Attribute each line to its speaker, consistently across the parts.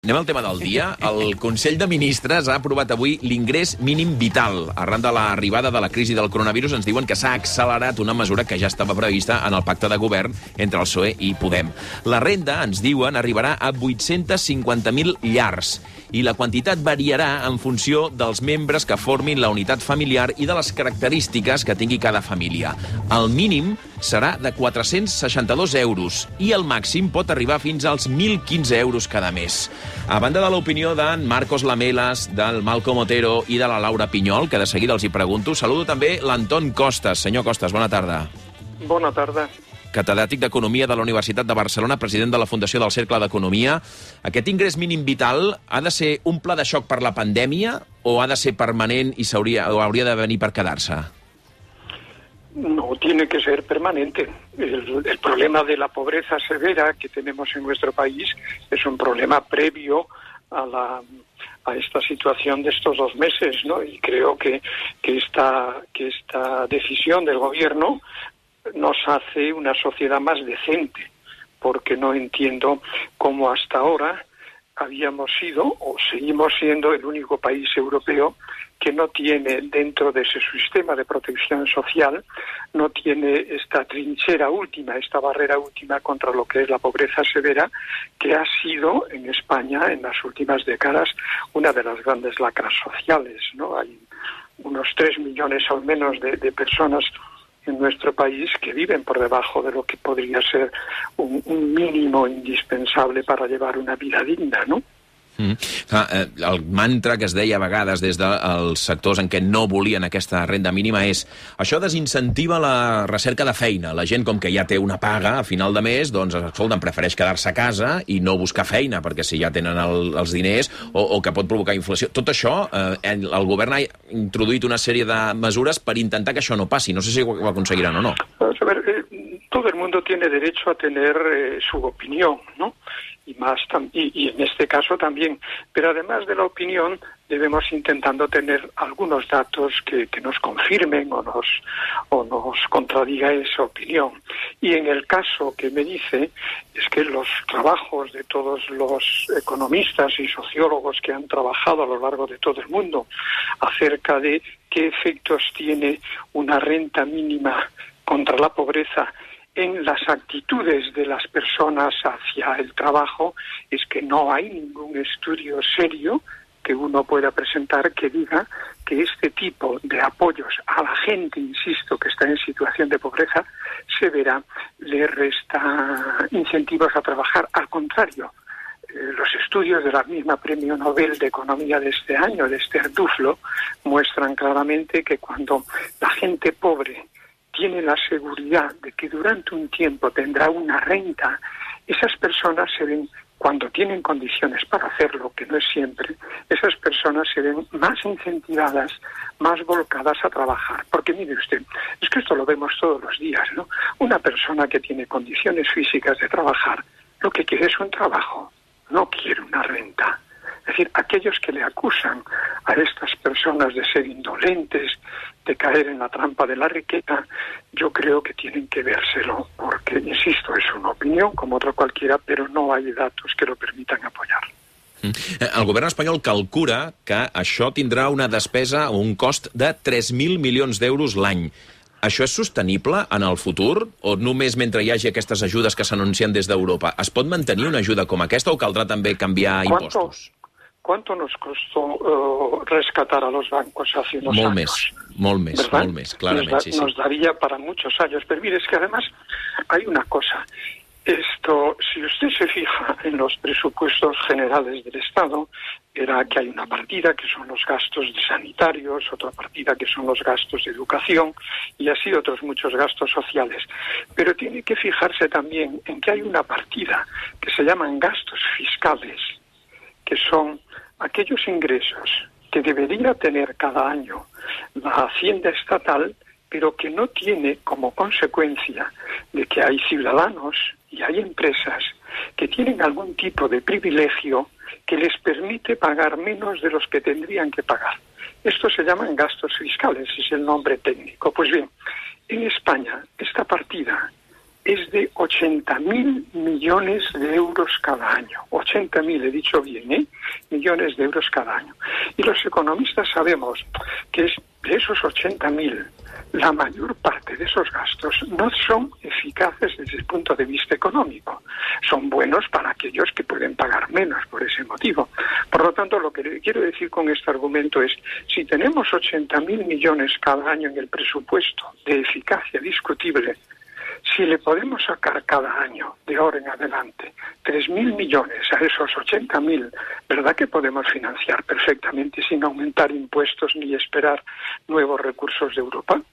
Speaker 1: Anem al tema del dia. El Consell de Ministres ha aprovat avui l'ingrés mínim vital. Arran de l'arribada de la crisi del coronavirus ens diuen que s'ha accelerat una mesura que ja estava prevista en el pacte de govern entre el PSOE i Podem. La renda, ens diuen, arribarà a 850.000 llars i la quantitat variarà en funció dels membres que formin la unitat familiar i de les característiques que tingui cada família. El mínim serà de 462 euros i el màxim pot arribar fins als 1.015 euros cada mes. A banda de l'opinió d'en Marcos Lamelas, del Malcom Otero i de la Laura Pinyol, que de seguida els hi pregunto, saludo també l'Anton Costas. Senyor Costas, bona tarda.
Speaker 2: Bona tarda.
Speaker 1: Catedràtic d'Economia de la Universitat de Barcelona, president de la Fundació del Cercle d'Economia. Aquest ingrés mínim vital ha de ser un pla de xoc per la pandèmia o ha de ser permanent i hauria de venir per quedar-se?
Speaker 2: No, tiene que ser permanente. El problema de la pobreza severa que tenemos en nuestro país es un problema previo a esta situación de estos 2 meses, ¿no? Y creo que esta decisión del gobierno nos hace una sociedad más decente, porque no entiendo cómo hasta ahora habíamos sido o seguimos siendo el único país europeo que no tiene dentro de ese sistema de protección social, no tiene esta trinchera última, esta barrera última contra lo que es la pobreza severa, que ha sido en España en las últimas décadas una de las grandes lacras sociales, ¿no? Hay unos 3 millones al menos de personas en nuestro país que viven por debajo de lo que podría ser un mínimo indispensable para llevar una vida digna, ¿no?
Speaker 1: El mantra que es deia a vegades des dels sectors en què no volien aquesta renda mínima és això desincentiva la recerca de feina. La gent, com que ja té una paga a final de mes, doncs, escolta, prefereix quedar-se a casa i no buscar feina, perquè si ja tenen els diners o que pot provocar inflació. Tot això, el govern ha introduït una sèrie de mesures per intentar que això no passi. No sé si ho aconseguiran o no.
Speaker 2: A ver, todo el mundo tiene derecho a tener su opinión, ¿no? Y en este caso también, pero además de la opinión debemos intentando tener algunos datos que nos confirmen o nos contradiga esa opinión. Y en el caso que me dice es que los trabajos de todos los economistas y sociólogos que han trabajado a lo largo de todo el mundo acerca de qué efectos tiene una renta mínima contra la pobreza en las actitudes de las personas hacia el trabajo, es que no hay ningún estudio serio que uno pueda presentar que diga que este tipo de apoyos a la gente, insisto, que está en situación de pobreza severa, le resta incentivos a trabajar. Al contrario, los estudios de la misma Premio Nobel de Economía de este año, de Esther Duflo, muestran claramente que cuando la gente pobre tiene la seguridad de que durante un tiempo tendrá una renta, esas personas se ven, cuando tienen condiciones para hacerlo, que no es siempre, esas personas se ven más incentivadas, más volcadas a trabajar. Porque mire usted, es que esto lo vemos todos los días, ¿no? Una persona que tiene condiciones físicas de trabajar, lo que quiere es un trabajo, no quiere una renta. Es decir, aquellos que le acusan a estas personas de ser indolentes, de caer en la trampa de la riqueza, yo creo que tienen que vérselo, porque, insisto, es una opinión como otra cualquiera, pero no hay datos que lo permitan apoyar.
Speaker 1: El govern espanyol calcula que això tindrà una despesa o un cost de 3.000 milions d'euros l'any. Això és sostenible en el futur o només mentre hi hagi aquestes ajudes que s'anuncien des d'Europa? Es pot mantenir una ajuda com aquesta o caldrà també canviar impostos?
Speaker 2: ¿Cuánto nos costó rescatar a los bancos hace unos años?
Speaker 1: Molt més, clarament.
Speaker 2: Nos daría para muchos años. Pero mire, es que además hay una cosa. Esto, si usted se fija en los presupuestos generales del Estado, verá que hay una partida que son los gastos sanitarios, otra partida que son los gastos de educación y así otros muchos gastos sociales. Pero tiene que fijarse también en que hay una partida que se llaman gastos fiscales, que son aquellos ingresos que debería tener cada año la Hacienda estatal, pero que no tiene como consecuencia de que hay ciudadanos y hay empresas que tienen algún tipo de privilegio que les permite pagar menos de los que tendrían que pagar. Estos se llaman gastos fiscales, es el nombre técnico. Pues bien, en España esta partida es de 80.000 millones de euros cada año. 80.000, he dicho bien, millones de euros cada año. Y los economistas sabemos que de esos 80.000, la mayor parte de esos gastos no son eficaces desde el punto de vista económico. Son buenos para aquellos que pueden pagar menos por ese motivo. Por lo tanto, lo que quiero decir con este argumento es, si tenemos 80.000 millones cada año en el presupuesto de eficacia discutible, si le podemos sacar cada año, de ahora en adelante, 3.000 millones a esos 80.000, ¿verdad que podemos financiar perfectamente sin aumentar impuestos ni esperar nuevos recursos de Europa?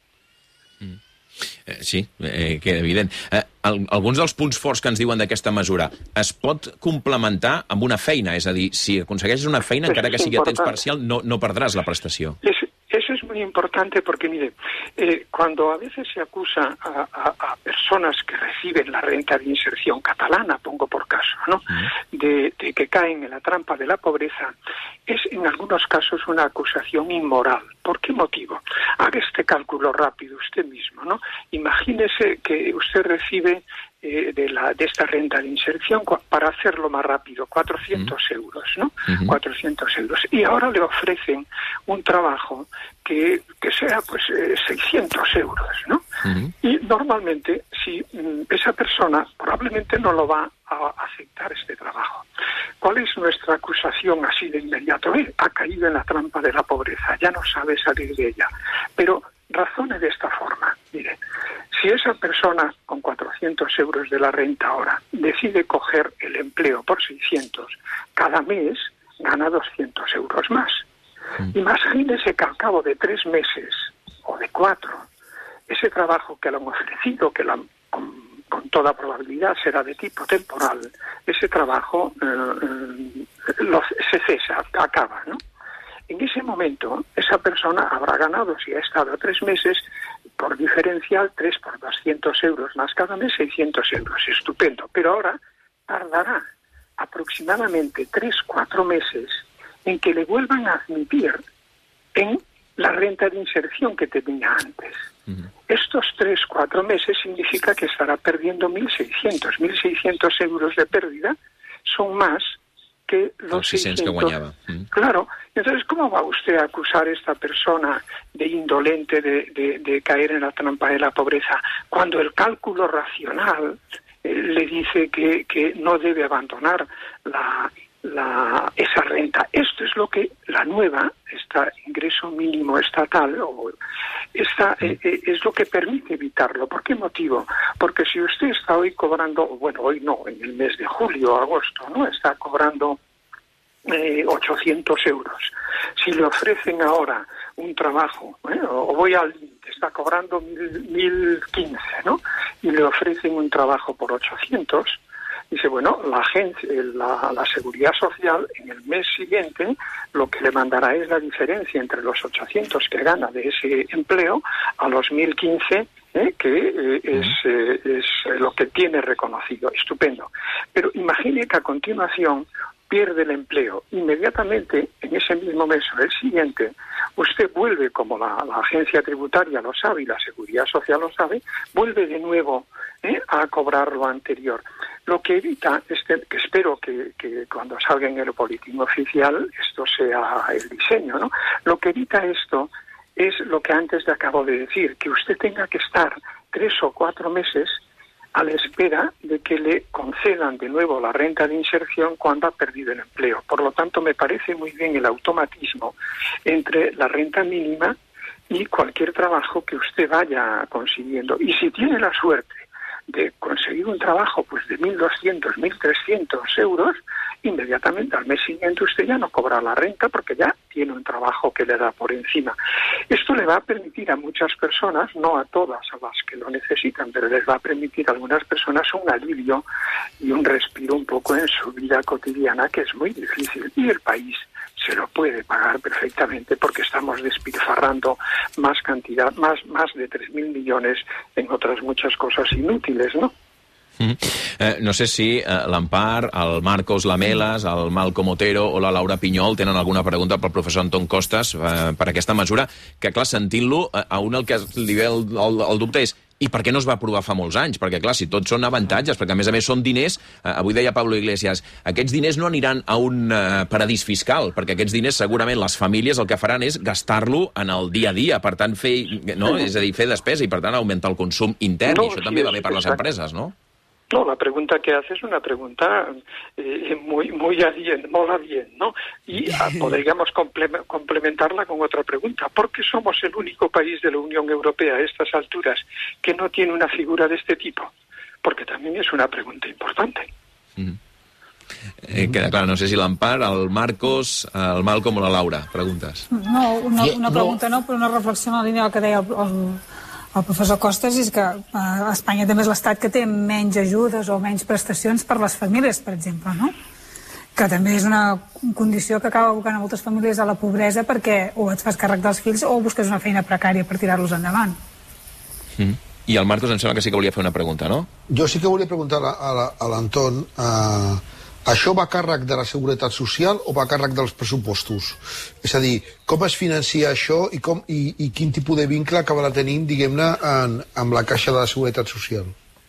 Speaker 1: Sí, queda evident. Alguns dels punts forts que ens diuen d'aquesta mesura es pot complementar amb una feina? És a dir, si aconsegueixes una feina, encara que sigui a temps parcial, no perdràs la prestació.
Speaker 2: Eso es muy importante porque, mire, cuando a veces se acusa a personas que reciben la renta de inserción catalana, pongo por caso, ¿no?, de que caen en la trampa de la pobreza, es en algunos casos una acusación inmoral. ¿Por qué motivo? Haga este cálculo rápido usted mismo, ¿no? Imagínese que usted recibe de esta renta de inserción, para hacerlo más rápido, 400 euros, ¿no? 400 euros. Y ahora le ofrecen un trabajo que sea, pues, 600 euros, ¿no? Y normalmente, si esa persona probablemente no lo va a aceptar este trabajo. ¿Cuál es nuestra acusación así de inmediato? Ha caído en la trampa de la pobreza, ya no sabe salir de ella. Pero razone de esta forma. Mire, si esa persona con 400 euros de la renta ahora decide coger el empleo por 600, cada mes gana 200 euros más. Imagínese que al cabo de 3 meses o de 4, ese trabajo que le han ofrecido, con toda probabilidad será de tipo temporal, ese trabajo se cesa, acaba, ¿no? En ese momento, esa persona habrá ganado, si ha estado 3 meses, por diferencial, 3 por 200 euros más cada mes, 600 euros. Estupendo. Pero ahora tardará aproximadamente 3-4 meses en que le vuelvan a admitir en la renta de inserción que tenía antes. Estos 3-4 meses significa que estará perdiendo 1.600 euros de pérdida, son más que los 600
Speaker 1: que guanyava.
Speaker 2: Claro, entonces, ¿cómo va usted a acusar a esta persona de indolente, de caer en la trampa de la pobreza, cuando el cálculo racional le dice que no debe abandonar esa renta? Esto es lo que la nueva, ingreso mínimo estatal, es lo que permite evitarlo. ¿Por qué motivo? Porque si usted está hoy cobrando, bueno, hoy no, en el mes de julio o agosto, ¿no?, está cobrando 800 euros. Si le ofrecen ahora un trabajo, o voy al límite, está cobrando 1.015, ¿no?, y le ofrecen un trabajo por 800, dice, bueno, la Seguridad Social en el mes siguiente lo que le mandará es la diferencia entre los 800 que gana de ese empleo a los 1.015, que es lo que tiene reconocido. Estupendo. Pero imagine que a continuación pierde el empleo. Inmediatamente, en ese mismo mes o el siguiente, usted vuelve, como la agencia tributaria lo sabe y la Seguridad Social lo sabe, vuelve de nuevo a cobrar lo anterior. Lo que evita, que espero que cuando salga en el boletín oficial esto sea el diseño, ¿no? Lo que evita esto es lo que antes le acabo de decir, que usted tenga que estar 3 o 4 meses a la espera de que le concedan de nuevo la renta de inserción cuando ha perdido el empleo. Por lo tanto, me parece muy bien el automatismo entre la renta mínima y cualquier trabajo que usted vaya consiguiendo. Y si tiene la suerte de conseguir un trabajo pues de 1.200, 1.300 euros, inmediatamente al mes siguiente usted ya no cobra la renta porque ya tiene un trabajo que le da por encima. Esto le va a permitir a muchas personas, no a todas a las que lo necesitan, pero les va a permitir a algunas personas un alivio y un respiro un poco en su vida cotidiana, que es muy difícil, y el país se lo puede pagar perfectamente porque estamos despilfarrando más cantidad, más de 3.000 millones en otras muchas cosas inútiles, ¿no?
Speaker 1: No sé si l'Empar, el Marcos Lamelas, el Malcom Otero o la Laura Pinyol tenen alguna pregunta pel professor Anton Costas per aquesta mesura, que clar, sentint-lo, a un el que li ve el dubte és I per què no es va aprovar fa molts anys? Perquè, clar, si tots són avantatges, perquè a més són diners, avui deia Pablo Iglesias, aquests diners no aniran a un paradís fiscal, perquè aquests diners segurament les famílies el que faran és gastar-lo en el dia a dia, per tant fer despesa i per tant augmentar el consum intern, i això també va bé per les empreses, no?
Speaker 2: No, la pregunta que hace es una pregunta muy a bien, ¿no? Y podríamos complementarla con otra pregunta. ¿Por qué somos el único país de la Unión Europea a estas alturas que no tiene una figura de este tipo? Porque también es una pregunta importante.
Speaker 1: Queda clar, no sé si l'Empar, el Marcos, el Malcom o la Laura. Preguntes.
Speaker 3: No, una pregunta no, però una reflexió en la línia del que deia el professor Costas, és que Espanya també és l'estat que té menys ajudes o menys prestacions per les famílies, per exemple, no? Que també és una condició que acaba abocant a moltes famílies a la pobresa perquè o et fas càrrec dels fills o busques una feina precària per tirar-los endavant.
Speaker 1: I el Marcos em sembla que sí que volia fer una pregunta, no?
Speaker 4: Jo sí que volia preguntar a l'Anton, això va a càrrec de la Seguretat Social o va a càrrec dels pressupostos? És a dir, com es financia això i quin tipus de vincle acabarà tenint, diguem-ne, amb la Caixa de la Seguretat Social?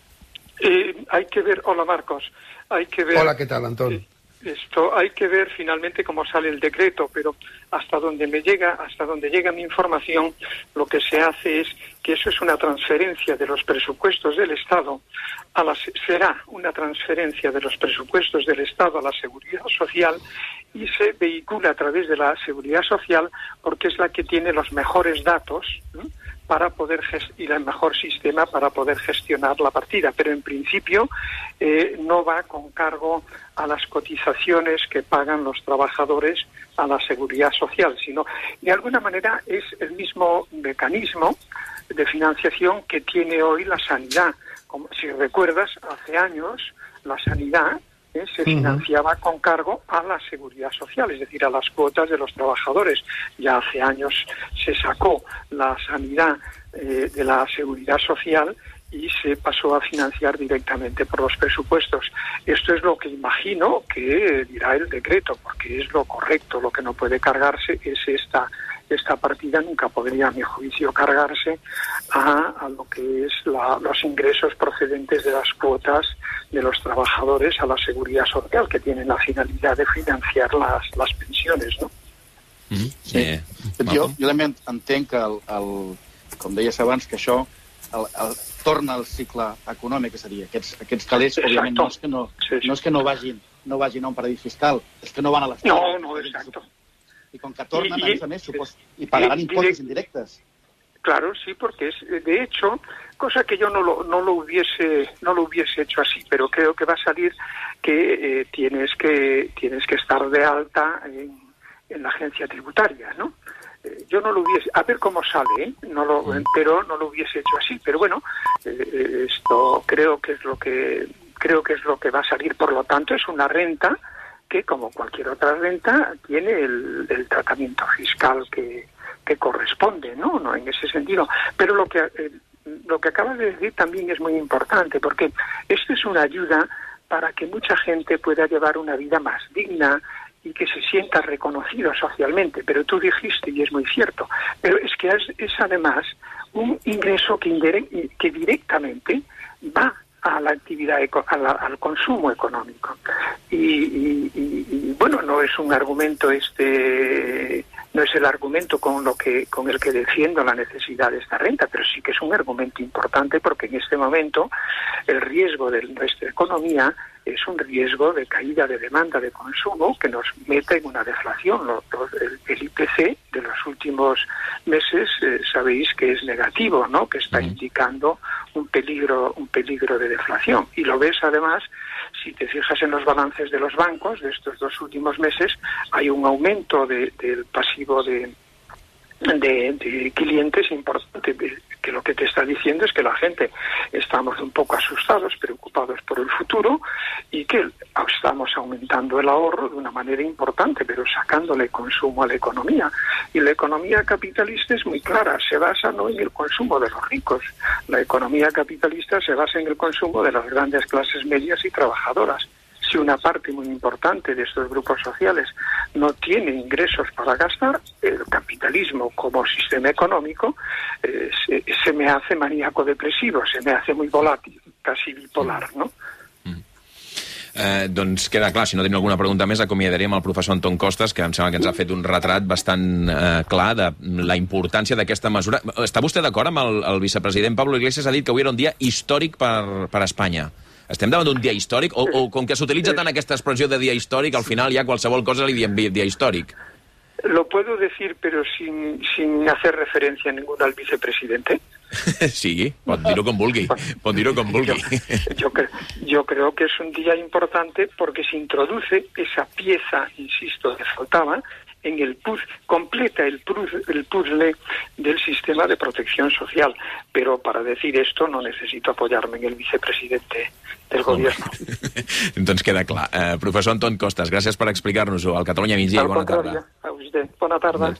Speaker 2: Hay que ver, hola Marcos, hay que ver...
Speaker 4: Hola, ¿qué tal, Antón?
Speaker 2: Esto hay que ver finalmente cómo sale el decreto, pero hasta donde llega mi información, lo que se hace es que eso es una transferencia de los presupuestos del Estado será una transferencia de los presupuestos del Estado a la Seguridad Social y se vehicula a través de la Seguridad Social porque es la que tiene los mejores datos, ¿no?, para poder y el mejor sistema para poder gestionar la partida, pero en principio no va con cargo a las cotizaciones que pagan los trabajadores a la Seguridad Social, sino de alguna manera es el mismo mecanismo de financiación que tiene hoy la sanidad. Como si recuerdas, hace años la sanidad se financiaba con cargo a la Seguridad Social, es decir, a las cuotas de los trabajadores. Ya hace años se sacó la sanidad de la Seguridad Social y se pasó a financiar directamente por los presupuestos. Esto es lo que imagino que dirá el decreto, porque es lo correcto. Lo que no puede cargarse es esta partida, nunca podría, a mi juicio, cargarse a lo que es los ingresos procedentes de las cuotas de los trabajadores a la Seguridad Social, que tienen la finalidad de financiar las pensiones, ¿no?
Speaker 5: Sí. Jo també entenc que, com deies abans, que això torna al cicle econòmic, és a dir, aquests calés, òbviament, no és que no vagin a un paradís fiscal, és que no van a l'estat.
Speaker 2: No, exacto.
Speaker 5: Y con que tornan, a més, y pagarán impuestos indirectos.
Speaker 2: Claro, sí, porque es, de hecho, cosa que yo no lo hubiese hecho así, pero creo que va a salir que tienes que estar de alta en la agencia tributaria, ¿no? Yo no lo hubiese, a ver cómo sale, pero no lo hubiese hecho así, pero bueno, esto creo que es lo que va a salir. Por lo tanto, es una renta que, como cualquier otra renta, tiene el tratamiento fiscal que corresponde, ¿no? En ese sentido. Pero lo que acabas de decir también es muy importante, porque esto es una ayuda para que mucha gente pueda llevar una vida más digna y que se sienta reconocido socialmente. Pero tú dijiste, y es muy cierto, pero es que es además un ingreso que directamente va a la actividad, al consumo económico. Y bueno, no es un argumento no es el argumento con el que defiendo la necesidad de esta renta, pero sí que es un argumento importante, porque en este momento el riesgo de nuestra economía es un riesgo de caída de demanda de consumo que nos mete en una deflación. El IPC de los últimos meses sabéis que es negativo, ¿no?, que está indicando un peligro de deflación. Y lo ves además, si te fijas en los balances de los bancos de estos 2 últimos meses, hay un aumento del pasivo de clientes importante, que lo que te está diciendo es que la gente estamos un poco asustados, preocupados por el futuro, y que estamos aumentando el ahorro de una manera importante, pero sacándole consumo a la economía. Y la economía capitalista es muy clara, se basa no en el consumo de los ricos, la economía capitalista se basa en el consumo de las grandes clases medias y trabajadoras. Si una parte muy importante de estos grupos sociales no tiene ingresos para gastar, el capitalismo como sistema económico se me hace maníaco-depresivo, se me hace muy volátil, casi bipolar, ¿no?
Speaker 1: Doncs queda clar, si no tenim alguna pregunta més, acomiadaríem el professor Antón Costas, que em sembla que ens ha fet un retrat bastant clar de la importància d'aquesta mesura. Està vostè d'acord amb el vicepresident Pablo Iglesias? Ha dit que avui era un dia històric per Espanya. Estem davant d'un dia històric? O com que s'utilitza tant aquesta expressió de dia històric, al final ja qualsevol cosa li diem dia històric?
Speaker 2: Lo puedo decir, pero sin hacer referencia ninguna al vicepresidente.
Speaker 1: Sí, pot dir-ho com vulgui. Pot dir-ho com vulgui.
Speaker 2: Yo creo que es un día importante porque se introduce esa pieza, insisto, que faltaba en el completa el puzzle del sistema de protección social. Pero para decir esto no necesito apoyarme en el vicepresidente del gobierno.
Speaker 1: Doncs queda clar. Professor Antón Costas, gràcies per explicar-nos-ho. Al Catalunya Migdia, bona tarda.
Speaker 2: A usted. Bona tarda.